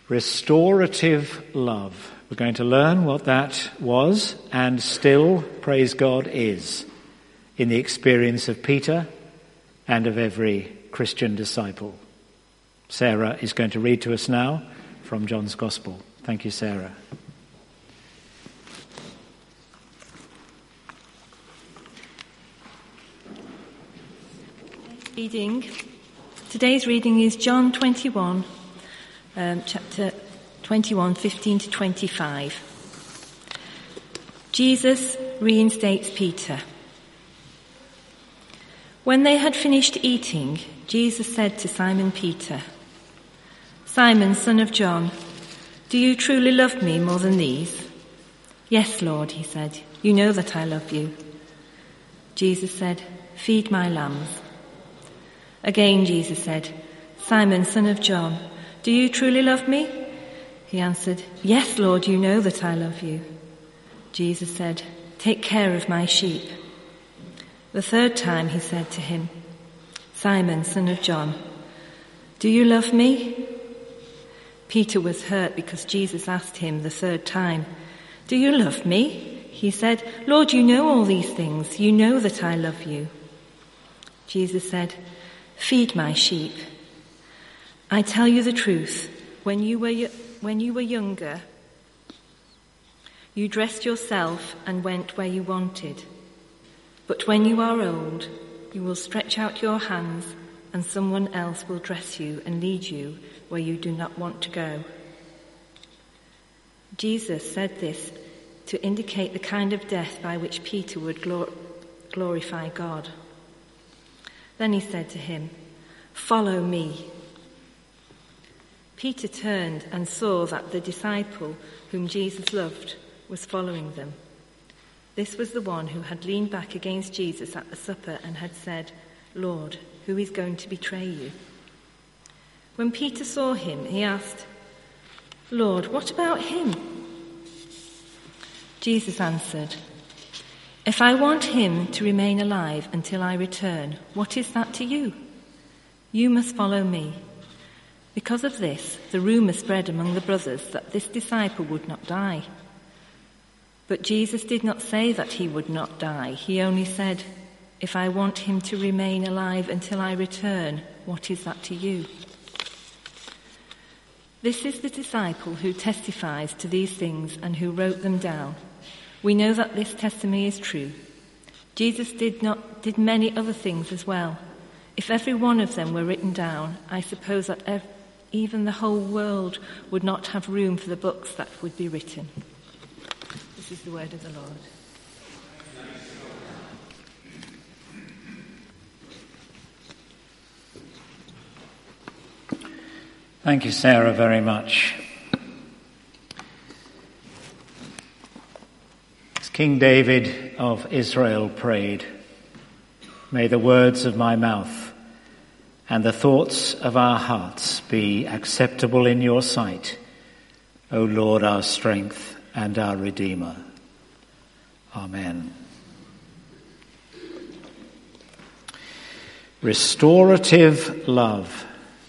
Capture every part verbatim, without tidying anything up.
Restorative love. We're going to learn what that was and still, praise God, is in the experience of Peter and of every Christian disciple. Sarah is going to read to us now from John's Gospel. Thank you, Sarah. Reading. Today's reading is John twenty-one, um, chapter twenty-one, fifteen to twenty-five. Jesus reinstates Peter. When they had finished eating, Jesus said to Simon Peter, "Simon, son of John, do you truly love me more than these?" "Yes, Lord," he said, "you know that I love you." Jesus said, "Feed my lambs." Again Jesus said, "Simon, son of John, do you truly love me?" He answered, "Yes, Lord, you know that I love you." Jesus said, "Take care of my sheep." The third time he said to him, "Simon, son of John, do you love me?" Peter was hurt because Jesus asked him the third time, "Do you love me?" He said, "Lord, you know all these things. You know that I love you." Jesus said, "Feed my sheep. I tell you the truth, when you were when you were younger, you dressed yourself and went where you wanted. But when you are old, you will stretch out your hands and someone else will dress you and lead you where you do not want to go." Jesus said this to indicate the kind of death by which Peter would glor- glorify God. Then he said to him, "Follow me." Peter turned and saw that the disciple whom Jesus loved was following them. This was the one who had leaned back against Jesus at the supper and had said, "Lord, who is going to betray you?" When Peter saw him, he asked, "Lord, what about him?" Jesus answered, "If I want him to remain alive until I return, what is that to you? You must follow me." Because of this, the rumor spread among the brothers that this disciple would not die. But Jesus did not say that he would not die. He only said, "If I want him to remain alive until I return, what is that to you?" This is the disciple who testifies to these things and who wrote them down. We know that this testimony is true. Jesus did not did many other things as well. If every one of them were written down, I suppose that ev- even the whole world would not have room for the books that would be written. This is the word of the Lord. Thank you, Sarah, very much. As King David of Israel prayed, "May the words of my mouth and the thoughts of our hearts be acceptable in your sight, O Lord, our strength and our Redeemer." Amen. Restorative love.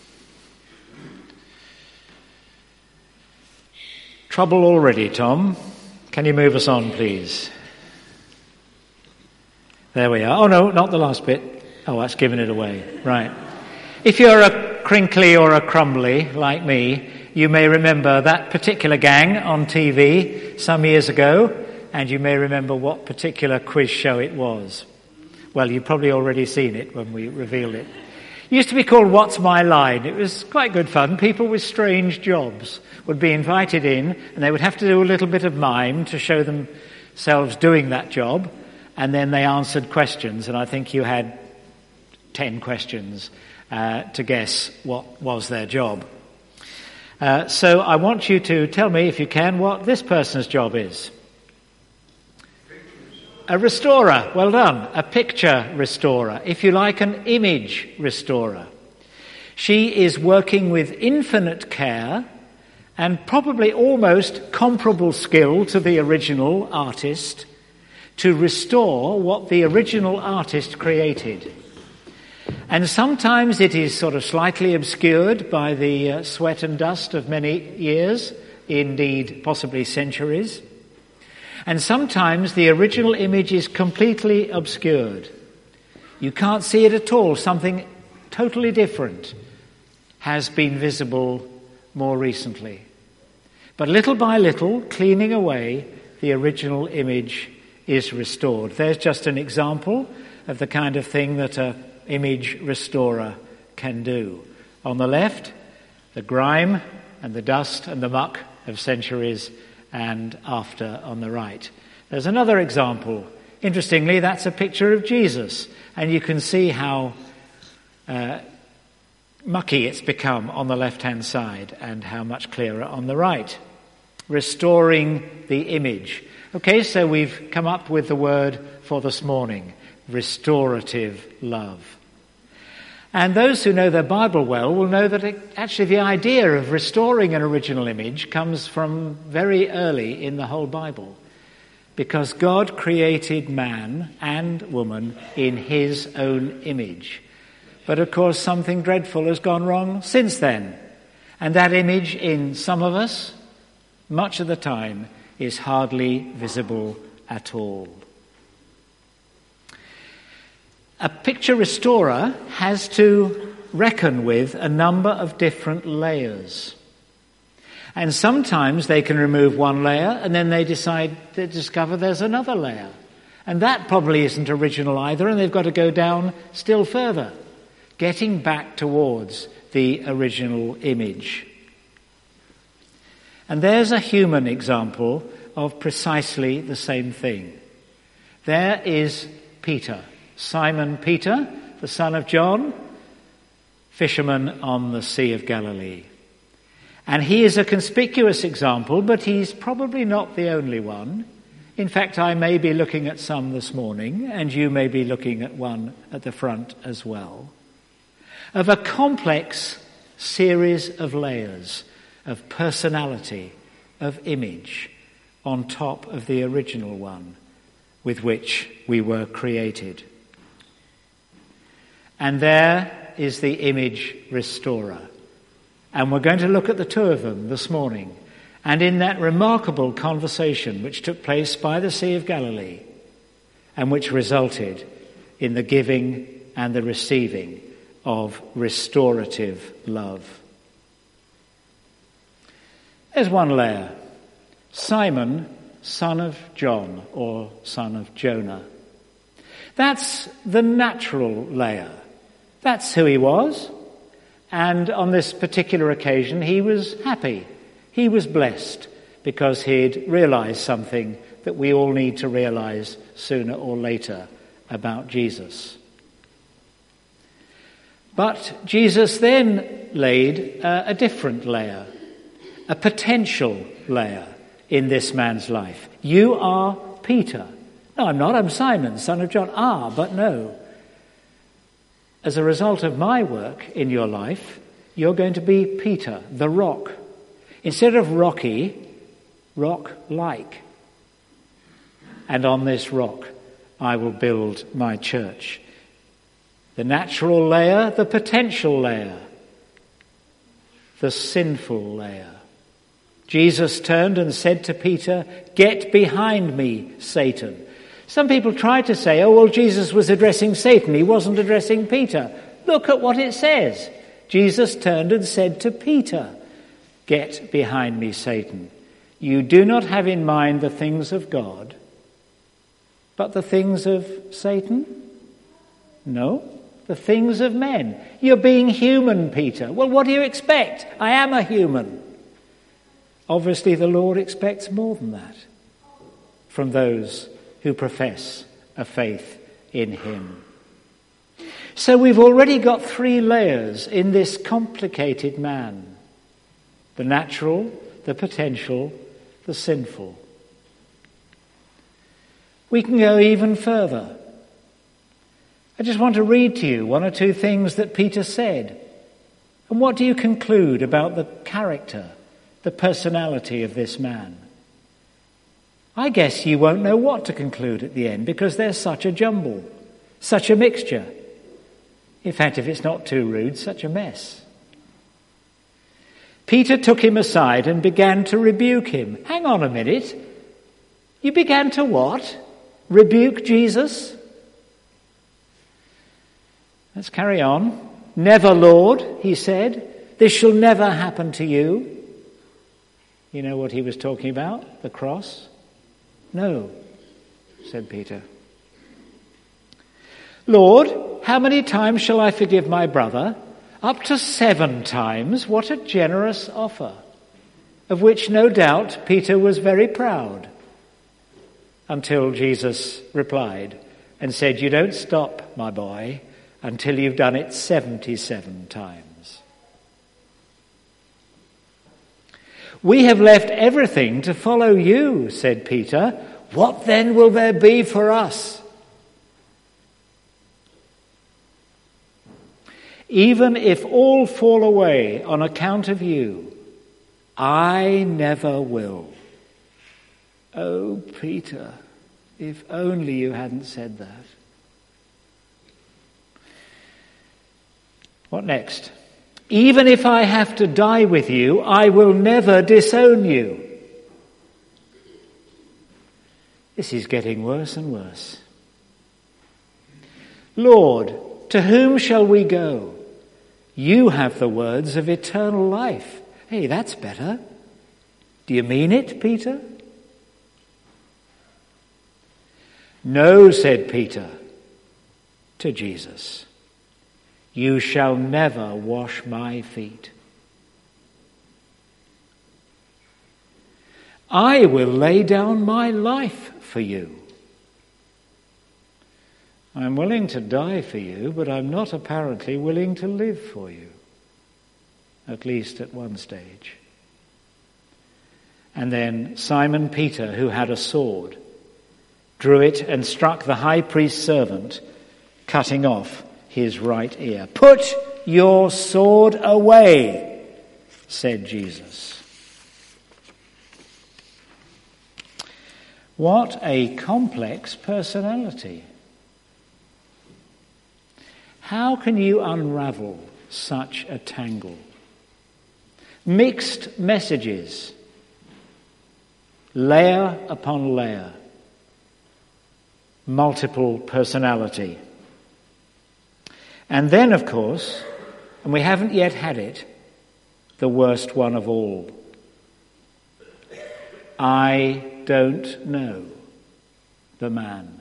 Trouble already, Tom. Can you move us on, please? There we are. Oh, no, not the last bit. Oh, that's given it away. Right. If you're a crinkly or a crumbly like me, you may remember that particular gang on T V some years ago, and you may remember what particular quiz show it was. Well, you've probably already seen it when we revealed it. It used to be called What's My Line? It was quite good fun. People with strange jobs would be invited in, and they would have to do a little bit of mime to show themselves doing that job, and then they answered questions, and I think you had ten questions uh, to guess what was their job. Uh, so I want you to tell me, if you can, what this person's job is. A restorer. Well done. A picture restorer. If you like, an image restorer. She is working with infinite care and probably almost comparable skill to the original artist to restore what the original artist created. And sometimes it is sort of slightly obscured by the uh, sweat and dust of many years, indeed possibly centuries. And sometimes the original image is completely obscured. You can't see it at all. Something totally different has been visible more recently. But little by little, cleaning away, the original image is restored. There's just an example of the kind of thing that a image restorer can do. On the left, the grime and the dust and the muck of centuries, and after on the right. There's another example. Interestingly, that's a picture of Jesus, and you can see how uh, mucky it's become on the left-hand side and how much clearer on the right. Restoring the image. Okay, so we've come up with the word for this morning, restorative love. And those who know their Bible well will know that it, actually the idea of restoring an original image comes from very early in the whole Bible. Because God created man and woman in his own image. But of course something dreadful has gone wrong since then. And that image in some of us, much of the time, is hardly visible at all. A picture restorer has to reckon with a number of different layers. And sometimes they can remove one layer and then they decide to discover there's another layer. And that probably isn't original either, and they've got to go down still further, getting back towards the original image. And there's a human example of precisely the same thing. There is Peter. Simon Peter, the son of John, fisherman on the Sea of Galilee. And he is a conspicuous example, but he's probably not the only one. In fact, I may be looking at some this morning, and you may be looking at one at the front as well, of a complex series of layers of personality, of image, on top of the original one with which we were created. And there is the image restorer. And we're going to look at the two of them this morning. And in that remarkable conversation which took place by the Sea of Galilee, and which resulted in the giving and the receiving of restorative love. There's one layer. Simon, son of John, or son of Jonah. That's the natural layer. That's who he was. And on this particular occasion, he was happy. He was blessed because he'd realized something that we all need to realize sooner or later about Jesus. But Jesus then laid uh, a different layer, a potential layer in this man's life. You are Peter. No, I'm not. I'm Simon, son of John. Ah, but no. As a result of my work in your life, you're going to be Peter, the rock. Instead of rocky, rock-like. And on this rock, I will build my church. The natural layer, the potential layer, the sinful layer. Jesus turned and said to Peter, "Get behind me, Satan." Some people try to say, oh, well, Jesus was addressing Satan. He wasn't addressing Peter. Look at what it says. Jesus turned and said to Peter, "Get behind me, Satan. You do not have in mind the things of God, but the things of Satan?" No, the things of men. You're being human, Peter. Well, what do you expect? I am a human. Obviously, the Lord expects more than that from those who profess a faith in him. So we've already got three layers in this complicated man. The natural, the potential, the sinful. We can go even further. I just want to read to you one or two things that Peter said. And what do you conclude about the character, the personality of this man? I guess you won't know what to conclude at the end because there's such a jumble, such a mixture. In fact, if it's not too rude, such a mess. Peter took him aside and began to rebuke him. Hang on a minute. You began to what? Rebuke Jesus? Let's carry on. Never, Lord, he said. This shall never happen to you. You know what he was talking about? The cross? No, said Peter. Lord, how many times shall I forgive my brother? Up to seven times. What a generous offer. Of which no doubt Peter was very proud. Until Jesus replied and said, you don't stop, my boy, until you've done it seventy-seven times. We have left everything to follow you, said Peter. What then will there be for us? Even if all fall away on account of you, I never will. Oh, Peter, if only you hadn't said that. What next? Even if I have to die with you, I will never disown you. This is getting worse and worse. Lord, to whom shall we go? You have the words of eternal life. Hey, that's better. Do you mean it, Peter? No, said Peter to Jesus. You shall never wash my feet. I will lay down my life for you. I'm willing to die for you, but I'm not apparently willing to live for you. At least at one stage. And then Simon Peter, who had a sword, drew it and struck the high priest's servant, cutting off his right ear. Put your sword away, said Jesus. What a complex personality. How can you unravel such a tangle? Mixed messages, layer upon layer, multiple personality. And then, of course, and we haven't yet had it, the worst one of all. I don't know the man.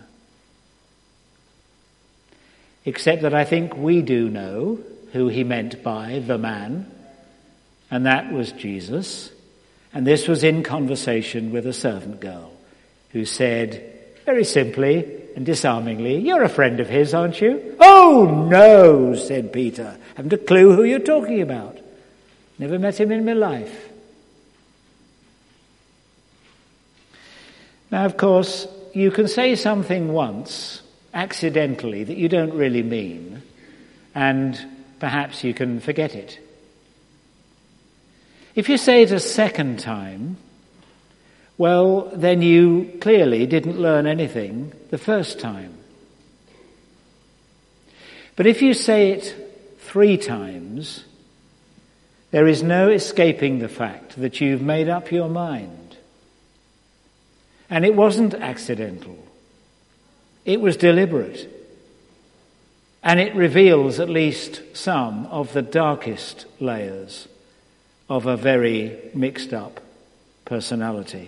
Except that I think we do know who he meant by the man, and that was Jesus. And this was in conversation with a servant girl who said, very simply and disarmingly, you're a friend of his, aren't you? Oh, no, said Peter. Haven't a clue who you're talking about. Never met him in my life. Now, of course, you can say something once, accidentally, that you don't really mean, and perhaps you can forget it. If you say it a second time, well, then you clearly didn't learn anything the first time. But if you say it three times, there is no escaping the fact that you've made up your mind. And it wasn't accidental. It was deliberate. And it reveals at least some of the darkest layers of a very mixed up personality.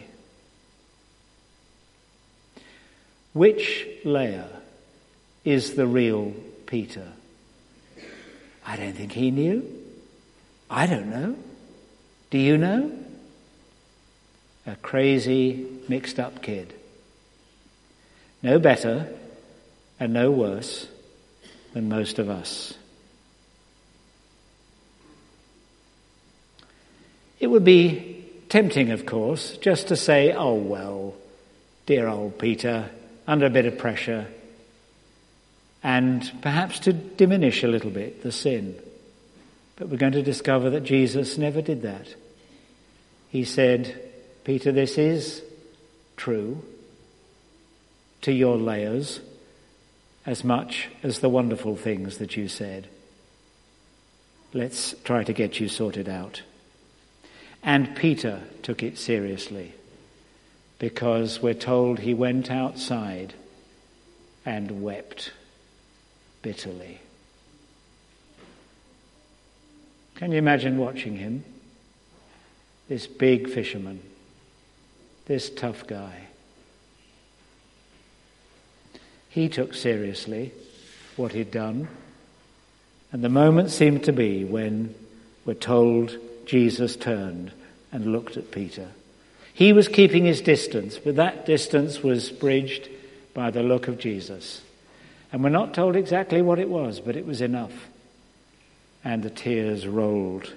Which layer is the real Peter? I don't think he knew. I don't know. Do you know? A crazy, mixed up kid. No better and no worse than most of us. It would be tempting, of course, just to say, oh, well, dear old Peter, under a bit of pressure, and perhaps to diminish a little bit the sin. But we're going to discover that Jesus never did that. He said, Peter, this is true to your layers, as much as the wonderful things that you said. Let's try to get you sorted out. And Peter took it seriously, because we're told he went outside and wept bitterly. Can you imagine watching him? This big fisherman, this tough guy. He took seriously what he'd done, and the moment seemed to be when we're told Jesus turned and looked at Peter. He was keeping his distance, but that distance was bridged by the look of Jesus. And we're not told exactly what it was, but it was enough. And the tears rolled.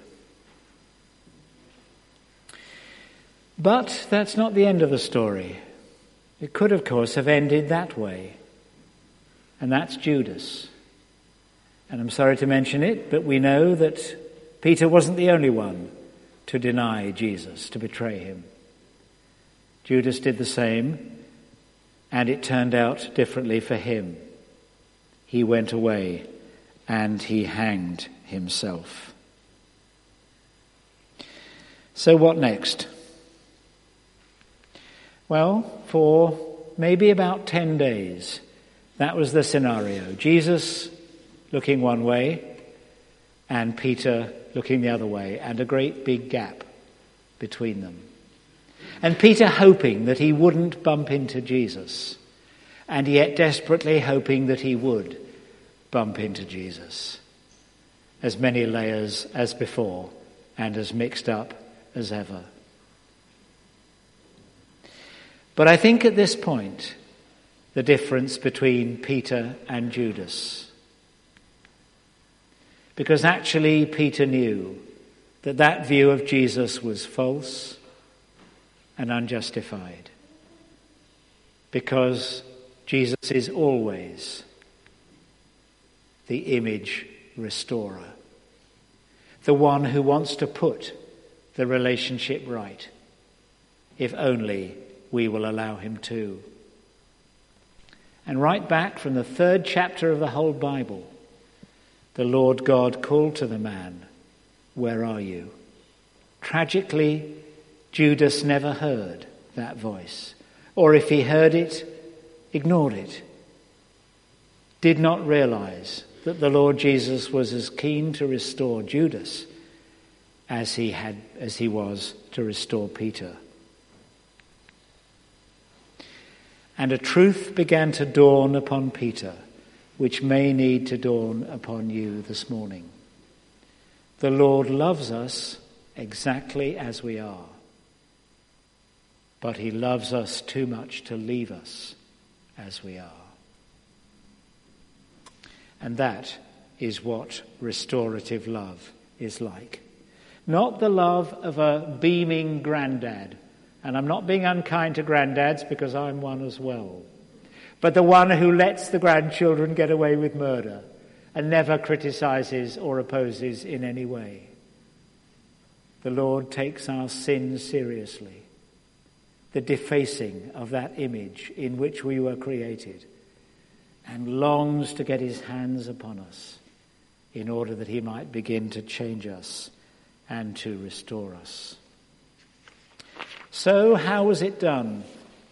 But that's not the end of the story. It could, of course, have ended that way. And that's Judas. And I'm sorry to mention it, but we know that Peter wasn't the only one to deny Jesus, to betray him. Judas did the same, and it turned out differently for him. He went away and he hanged himself. So what next? Well, for maybe about ten days, that was the scenario. Jesus looking one way and Peter looking the other way, and a great big gap between them. And Peter hoping that he wouldn't bump into Jesus, and yet desperately hoping that he would bump into Jesus. As many layers as before, and as mixed up as ever. But I think at this point, the difference between Peter and Judas. Because actually Peter knew that that view of Jesus was false and unjustified. Because Jesus is always the image restorer. The one who wants to put the relationship right, if only we will allow him to. And right back from the third chapter of the whole Bible, the Lord God called to the man, "Where are you?" Tragically, Judas never heard that voice. Or if he heard it, ignored it. Did not realize that the Lord Jesus was as keen to restore Judas as he had, as he was to restore Peter. And a truth began to dawn upon Peter, which may need to dawn upon you this morning. The Lord loves us exactly as we are, but he loves us too much to leave us as we are. And that is what restorative love is like. Not the love of a beaming granddad, and I'm not being unkind to granddads because I'm one as well, but the one who lets the grandchildren get away with murder and never criticizes or opposes in any way. The Lord takes our sins seriously, the defacing of that image in which we were created, and longs to get his hands upon us in order that he might begin to change us and to restore us. So how was it done?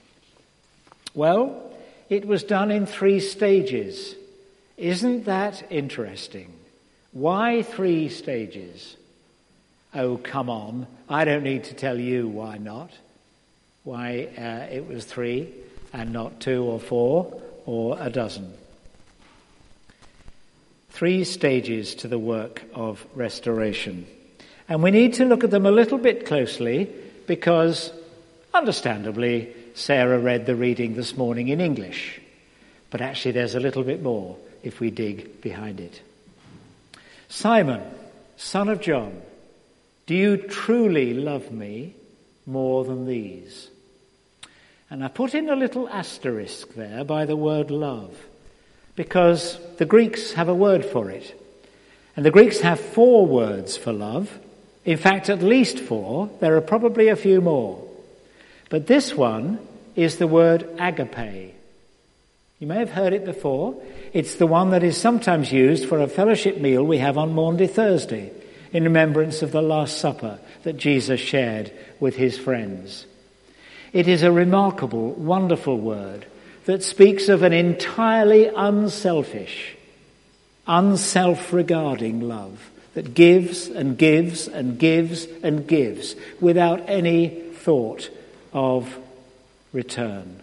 Well, it was done in three stages. Isn't that interesting? Why three stages? Oh, come on. I don't need to tell you why not. Why uh, it was three and not two or four or a dozen. Three stages to the work of restoration. And we need to look at them a little bit closely because, understandably, Sarah read the reading this morning in English. But actually there's a little bit more if we dig behind it. Simon, son of John, do you truly love me more than these? And I put in a little asterisk there by the word love, because the Greeks have a word for it. And the Greeks have four words for love. In fact, at least four. There are probably a few more. But this one is the word agape. You may have heard it before. It's the one that is sometimes used for a fellowship meal we have on Maundy Thursday in remembrance of the Last Supper that Jesus shared with his friends. It is a remarkable, wonderful word that speaks of an entirely unselfish, unself-regarding love that gives and gives and gives and gives without any thought of return.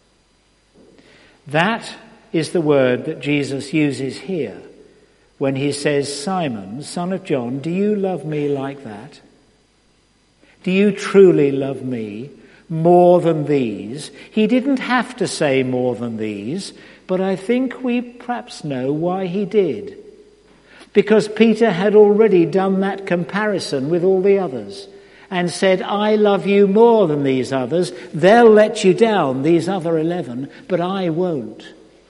That is the word that Jesus uses here when he says, Simon, son of John, do you love me like that? Do you truly love me more than these? He didn't have to say more than these, but I think we perhaps know why he did. Because Peter had already done that comparison with all the others and said, I love you more than these others. They'll let you down, these other eleven, but I won't.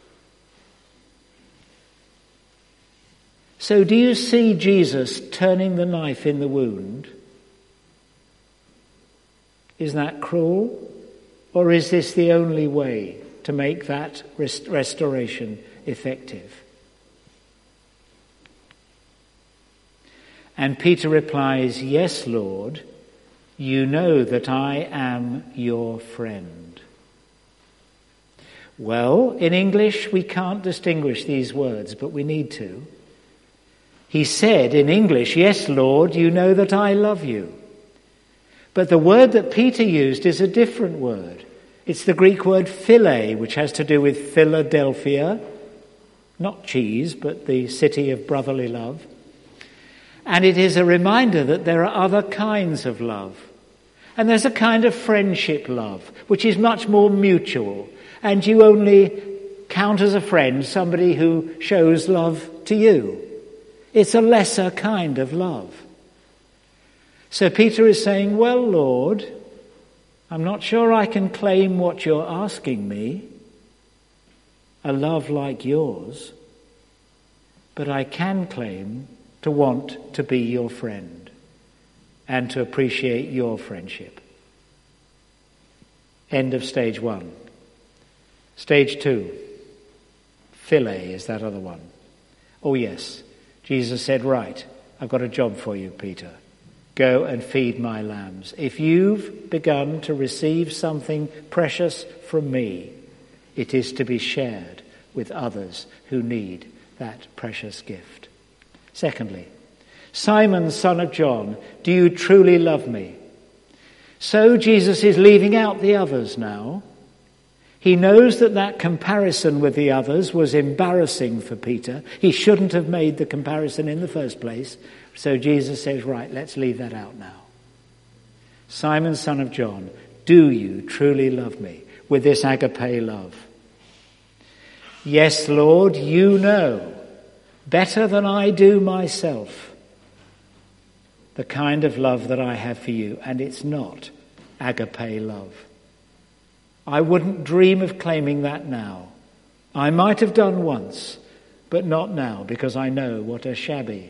So do you see Jesus turning the knife in the wound? Is that cruel? Or is this the only way to make that rest- restoration effective? And Peter replies, yes, Lord, you know that I am your friend. Well, in English we can't distinguish these words, but we need to. He said in English, yes, Lord, you know that I love you. But the word that Peter used is a different word. It's the Greek word phile, which has to do with Philadelphia, not cheese, but the city of brotherly love. And it is a reminder that there are other kinds of love. And there's a kind of friendship love, which is much more mutual. And you only count as a friend somebody who shows love to you. It's a lesser kind of love. So Peter is saying, well, Lord, I'm not sure I can claim what you're asking me, a love like yours, but I can claim to want to be your friend and to appreciate your friendship. End of stage one. Stage two. Philae is that other one. Oh yes, Jesus said, right, I've got a job for you, Peter. Go and feed my lambs. If you've begun to receive something precious from me, it is to be shared with others who need that precious gift. Secondly, Simon, son of John, do you truly love me? So Jesus is leaving out the others now. He knows that that comparison with the others was embarrassing for Peter. He shouldn't have made the comparison in the first place. So Jesus says, right, let's leave that out now. Simon, son of John, do you truly love me with this agape love? Yes, Lord, you know better than I do myself the kind of love that I have for you, and it's not agape love. I wouldn't dream of claiming that now. I might have done once, but not now, because I know what a shabby,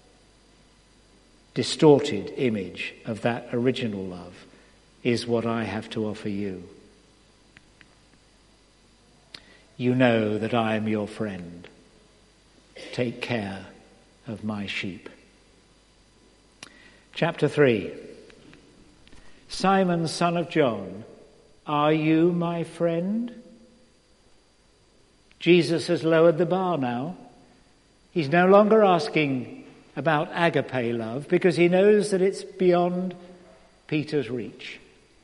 distorted image of that original love is what I have to offer you. You know that I am your friend. Take care of my sheep. Chapter three. Simon, son of John, are you my friend? Jesus has lowered the bar now. He's no longer asking about agape love because he knows that it's beyond Peter's reach.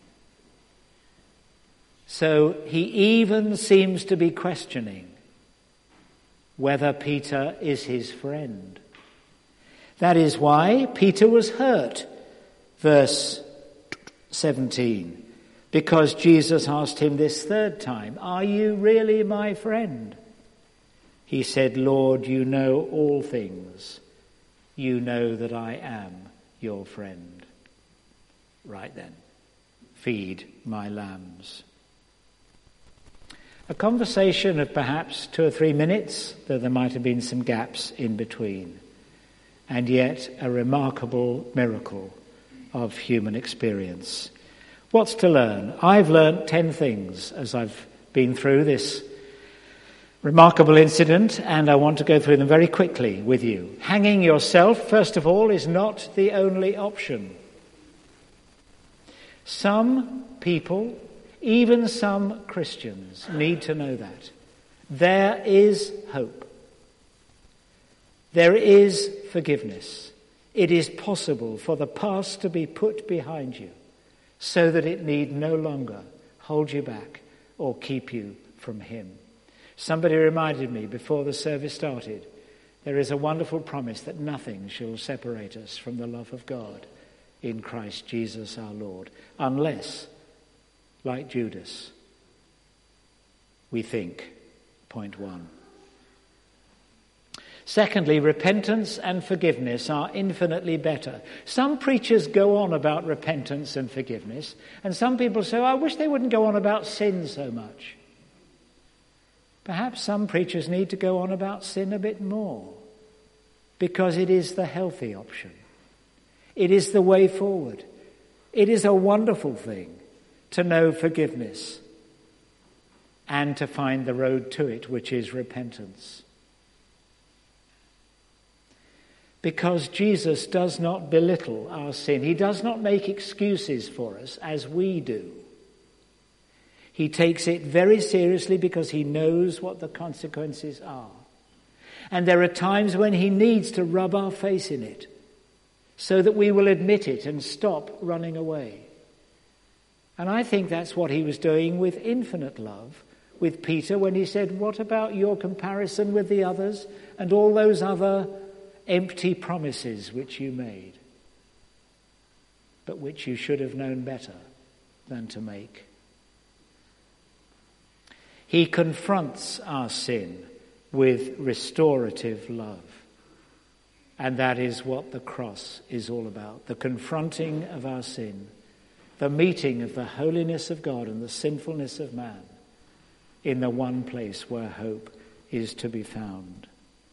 So he even seems to be questioning whether Peter is his friend. That is why Peter was hurt. Verse seventeen. Because Jesus asked him this third time, are you really my friend? He said, Lord, you know all things. You know that I am your friend. Right then, feed my lambs. A conversation of perhaps two or three minutes, though there might have been some gaps in between. And yet a remarkable miracle of human experience. What's to learn? I've learnt ten things as I've been through this Remarkable incident, and I want to go through them very quickly with you. Hanging yourself, first of all, is not the only option. Some people, even some Christians, need to know that. There is hope. There is forgiveness. It is possible for the past to be put behind you so that it need no longer hold you back or keep you from him. Somebody reminded me before the service started, there is a wonderful promise that nothing shall separate us from the love of God in Christ Jesus our Lord, unless, like Judas, we think, point one. Secondly, repentance and forgiveness are infinitely better. Some preachers go on about repentance and forgiveness, and some people say, I wish they wouldn't go on about sin so much. Perhaps some preachers need to go on about sin a bit more, because it is the healthy option. It is the way forward. It is a wonderful thing to know forgiveness and to find the road to it, which is repentance. Because Jesus does not belittle our sin. He does not make excuses for us as we do. He takes it very seriously because he knows what the consequences are. And there are times when he needs to rub our face in it so that we will admit it and stop running away. And I think that's what he was doing with infinite love with Peter when he said, what about your comparison with the others and all those other empty promises which you made, but which you should have known better than to make? He confronts our sin with restorative love. And that is what the cross is all about. The confronting of our sin. The meeting of the holiness of God and the sinfulness of man in the one place where hope is to be found.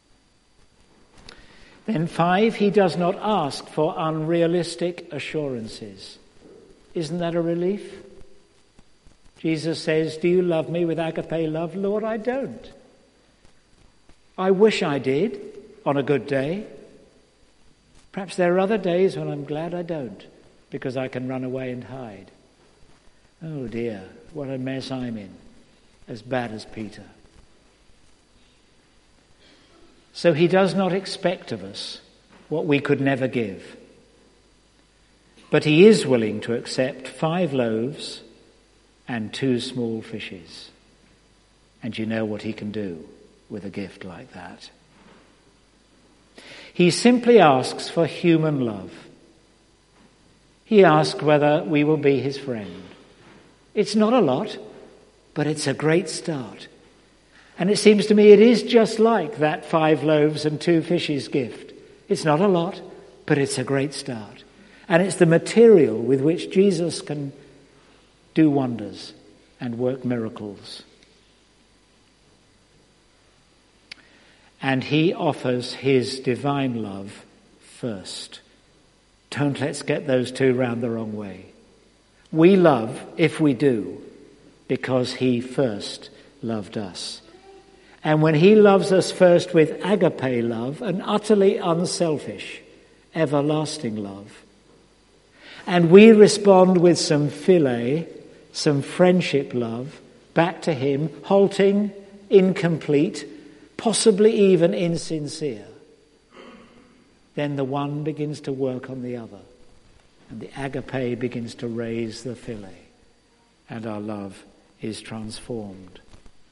Then five, he does not ask for unrealistic assurances. Isn't that a relief? Jesus says, do you love me with agape love? Lord, I don't. I wish I did on a good day. Perhaps there are other days when I'm glad I don't, because I can run away and hide. Oh dear, what a mess I'm in, as bad as Peter. So he does not expect of us what we could never give. But he is willing to accept five loaves and two small fishes. And you know what he can do with a gift like that. He simply asks for human love. He asks whether we will be his friend. It's not a lot, but it's a great start. And it seems to me it is just like that five loaves and two fishes gift. It's not a lot, but it's a great start. And it's the material with which Jesus can do wonders and work miracles. And he offers his divine love first. Don't let's get those two round the wrong way. We love, if we do, because he first loved us. And when he loves us first with agape love, an utterly unselfish, everlasting love, and we respond with some philia, some friendship love, back to him, halting, incomplete, possibly even insincere, then the one begins to work on the other, and the agape begins to raise the philia, and our love is transformed.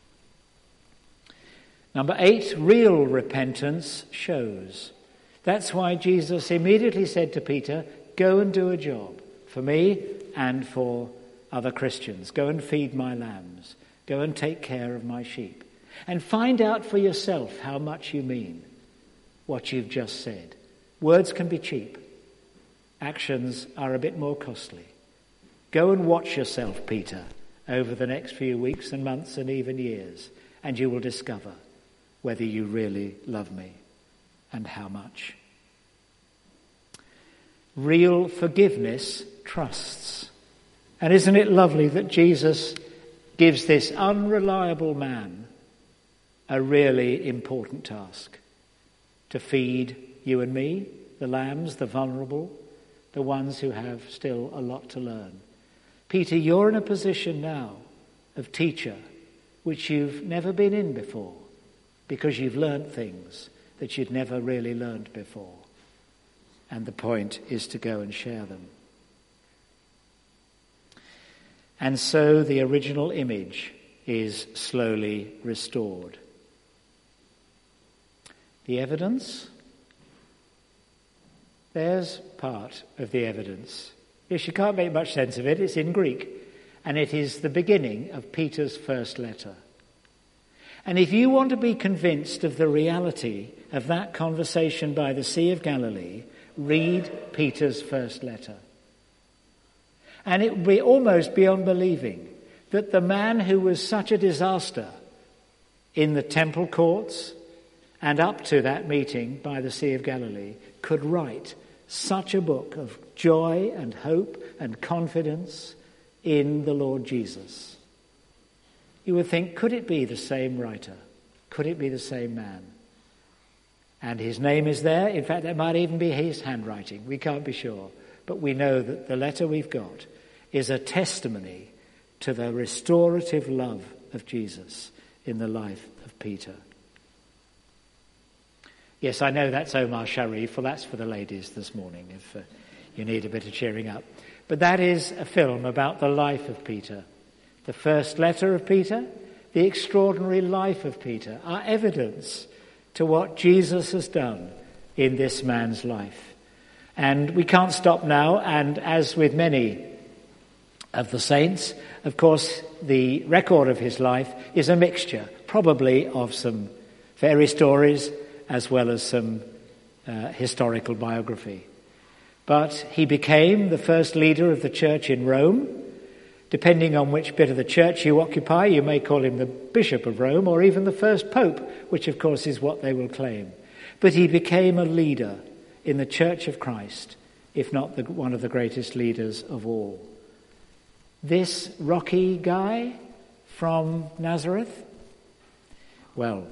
Number eight, real repentance shows. That's why Jesus immediately said to Peter, go and do a job for me and for other Christians. Go and feed my lambs. Go and take care of my sheep. And find out for yourself how much you mean what you've just said. Words can be cheap. Actions are a bit more costly. Go and watch yourself, Peter, over the next few weeks and months and even years, and you will discover whether you really love me and how much. Real forgiveness trusts. And isn't it lovely that Jesus gives this unreliable man a really important task. To feed you and me, the lambs, the vulnerable, the ones who have still a lot to learn. Peter, you're in a position now of teacher which you've never been in before, because you've learned things that you'd never really learned before. And the point is to go and share them. And so the original image is slowly restored. The evidence? There's part of the evidence. Yes, you can't make much sense of it. It's in Greek. And it is the beginning of Peter's first letter. And if you want to be convinced of the reality of that conversation by the Sea of Galilee, read Peter's first letter. And it would be almost beyond believing that the man who was such a disaster in the temple courts and up to that meeting by the Sea of Galilee could write such a book of joy and hope and confidence in the Lord Jesus. You would think, could it be the same writer? Could it be the same man? And his name is there. In fact, that might even be his handwriting. We can't be sure. But we know that the letter we've got is a testimony to the restorative love of Jesus in the life of Peter. Yes, I know that's Omar Sharif. Well, that's for the ladies this morning, if uh, you need a bit of cheering up. But that is a film about the life of Peter. The first letter of Peter, the extraordinary life of Peter, are evidence to what Jesus has done in this man's life. And we can't stop now, and as with many of the saints, of course, the record of his life is a mixture, probably of some fairy stories as well as some uh, historical biography. But he became the first leader of the church in Rome. Depending on which bit of the church you occupy, you may call him the Bishop of Rome or even the first Pope, which of course is what they will claim. But he became a leader in the Church of Christ, if not the, one of the greatest leaders of all. This rocky guy from Nazareth, well,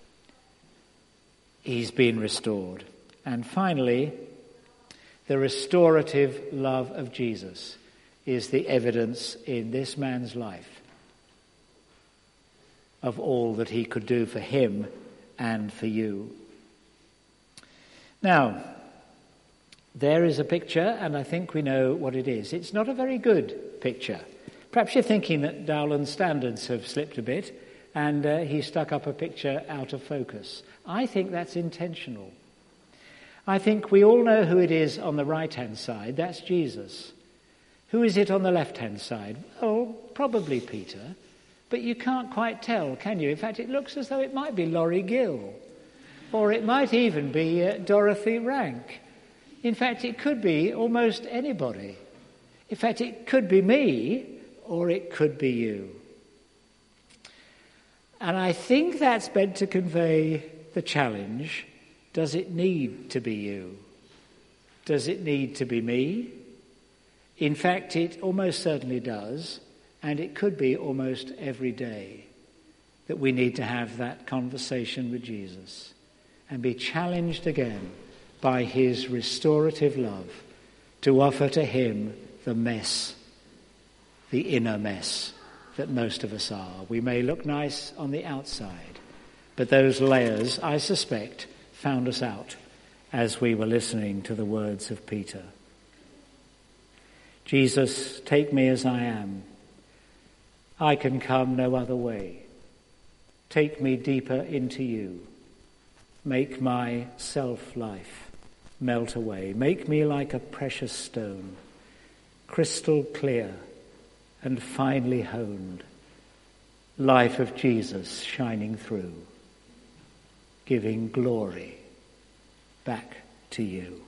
he's been restored. And finally, the restorative love of Jesus is the evidence in this man's life of all that he could do for him and for you. Now, there is a picture, and I think we know what it is. It's not a very good picture. Perhaps you're thinking that Dowland's standards have slipped a bit, and uh, he stuck up a picture out of focus. I think that's intentional. I think we all know who it is on the right-hand side. That's Jesus. Who is it on the left-hand side? Oh, probably Peter. But you can't quite tell, can you? In fact, it looks as though it might be Laurie Gill. Or it might even be uh, Dorothy Rank. In fact, it could be almost anybody. In fact, it could be me, or it could be you. And I think that's meant to convey the challenge. Does it need to be you? Does it need to be me? In fact, it almost certainly does, and it could be almost every day that we need to have that conversation with Jesus and be challenged again by his restorative love to offer to him the mess, the inner mess that most of us are. We may look nice on the outside, but those layers, I suspect, found us out as we were listening to the words of Peter. Jesus, take me as I am. I can come no other way. Take me deeper into you. Make my self-life melt away. Make me like a precious stone, crystal clear and finely honed. Life of Jesus shining through, giving glory back to you.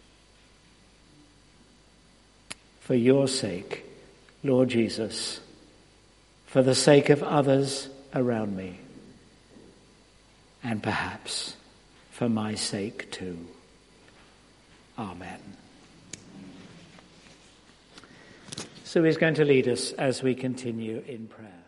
For your sake, Lord Jesus, for the sake of others around me, and perhaps for my sake too. Amen. So he's going to lead us as we continue in prayer.